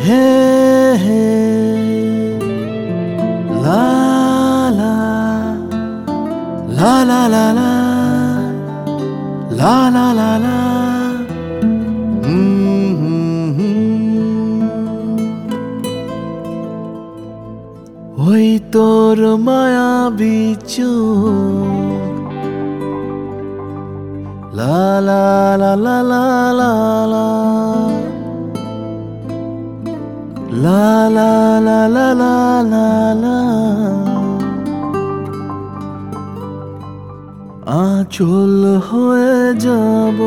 হে হে লা লা লা লা লা লা লা লা লা লা ওই তোর মায়াবী চোখ লা লা লা লা লা লা লা লা লা লা লা লা লা লা আঁচল হয়ে যাব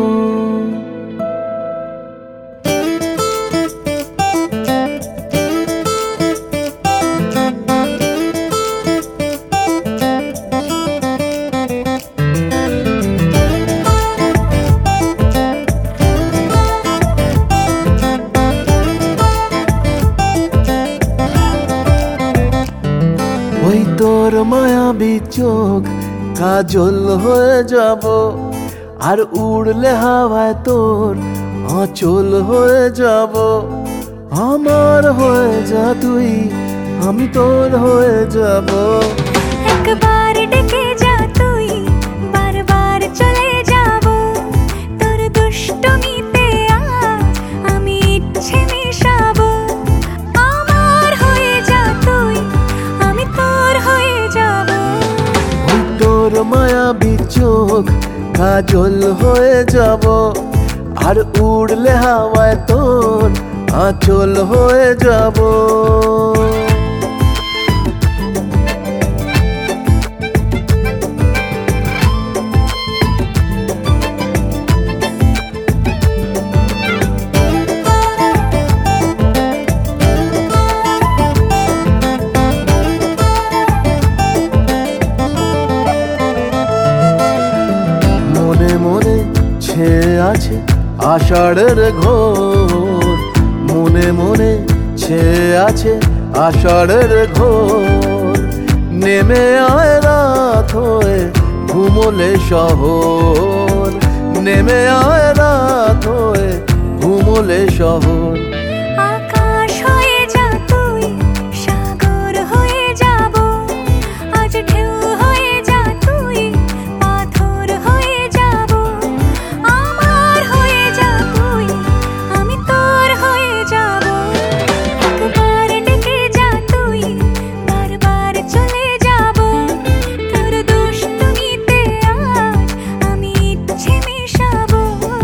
ওই তোর মায়াবী চোখ কাজল হয়ে যাব আর উড়লে হাওয়ায় তোর আঁচল হয়ে যাব আমার হয়ে যা তুই আমি তোর হয়ে যাব একবার ডেকে যা তুই বারবার চলে যাব তোর দুষ্টমিতে আজ আমি ইচ্ছে মিশাবো আমার হয়ে যা তুই আমি তোর হয়ে যাব ওই তোর মায়াবী চোখ কাজল হয়ে যাব আর উড়লে হাওয়ায় তোর আঁচল হয়ে যাব মনে মনে ছেয়ে আছে আষাঢ়ের ঘোর মনে মনে ছেয়ে আছে আষাঢ়ের ঘোর নেমে আয় রাত হয়ে ঘুমোলে শহর নেমে আয় রাত হয়ে ঘুমোলে শহর আকাশ হয়ে যা তুই সাগর হয়ে যাব আজ ঢেউ হয়ে যা তুই পাথর হয়ে যাব আমার হয়ে যা তুই আমি তোর হয়ে যাব একবার ডেকে যা তুই বারবার চলে যাব তোর দুষ্টমিতে আজ আমি ইচ্ছে মিশাবো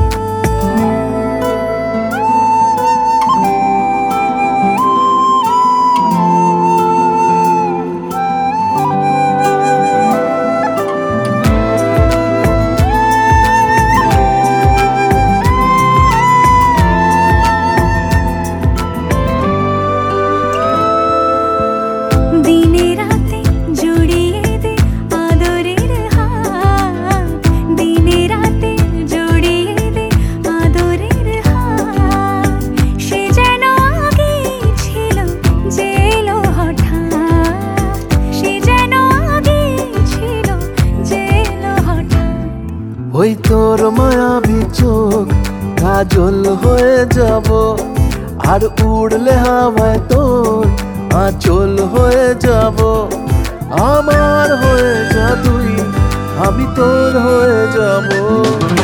দিনে রাতে জড়িয়ে দে আদরের হাত দিনে রাতে জড়িয়ে দে আদরের হাত সে যেন আগে ছিল যে এলো হঠাৎ সে যেন আগে ছিল যে এলো হঠাৎ ওই তোর মায়াবী চোখ কাজল হয়ে যাব আর উড়লে হাওয়ায় তোর আঁচল হয়ে যাব আমার হয়ে যা তুই আমি তোর হয়ে যাব